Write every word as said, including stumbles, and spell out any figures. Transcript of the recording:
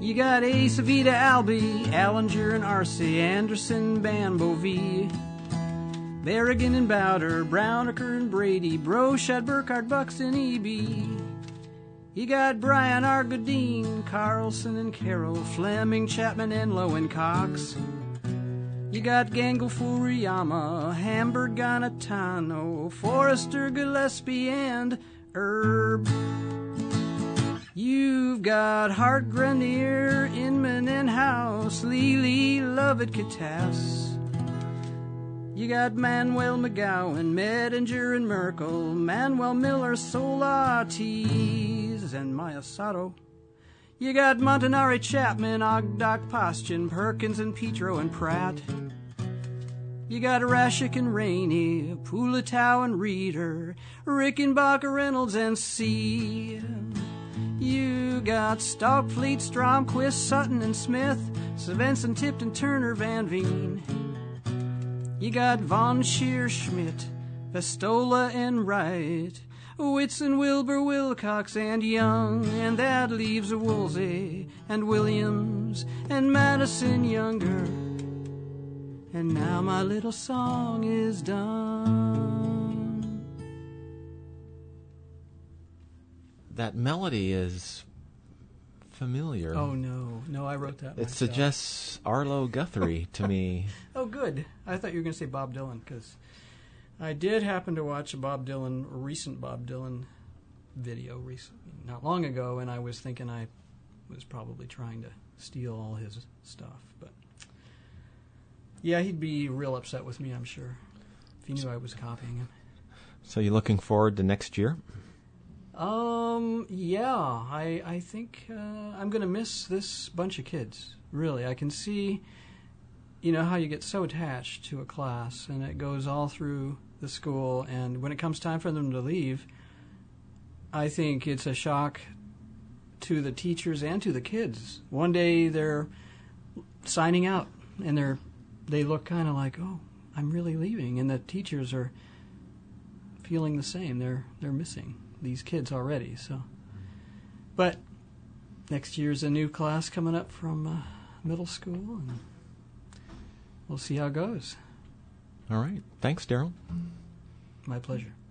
You got Ace, Evita, Albee, Allinger, and Arcee, Anderson, Bambo V, Berrigan and Bowder, Browniker and Brady, Broshad, Burkhardt, Buxton, E B. You got Brian, Argodine, Carlson and Carroll, Fleming, Chapman, Enlow, and Cox. You got Gangle, Furuyama, Hamburg, Ganatano, Forrester, Gillespie, and Herb. You've got Hart, Grenier, Inman, and House, Lely, Lovett, Catas. You got Manuel, McGowan, Medinger, and Merkel, Manuel Miller, Solatis, and Mayasato. You got Montanari, Chapman, Ogdoc, Postjan, Perkins, and Petro, and Pratt. You got Rashik and Rainey, Pulatow and Reeder, Rickenbacker, Reynolds, and C. You got Stockfleet, Stromquist, Sutton, and Smith, Svensson, Tipton, Turner, Van Veen. You got Von Scheer, Schmidt, Vestola, and Wright, Whitson, Wilbur, Wilcox, and Young, and that leaves Woolsey, and Williams, and Madison Younger. And now my little song is done. That melody is familiar. Oh, no. No, I wrote that It myself. suggests Arlo Guthrie to me. Oh, good. I thought you were going to say Bob Dylan, because I did happen to watch a Bob Dylan, a recent Bob Dylan video recently, not long ago, and I was thinking I was probably trying to steal all his stuff. But yeah, he'd be real upset with me, I'm sure, if he knew I was copying him. So you looking forward to next year? Um, yeah, I I think uh, I'm going to miss this bunch of kids, really. I can see, you know, how you get so attached to a class, and it goes all through the school, and when it comes time for them to leave, I think it's a shock to the teachers and to the kids. One day they're signing out, and they're they look kind of like, oh, I'm really leaving, and the teachers are feeling the same. They're they're missing these kids already. So, but next year's a new class coming up from uh, middle school, and we'll see how it goes. All right. Thanks, Daryl. My pleasure.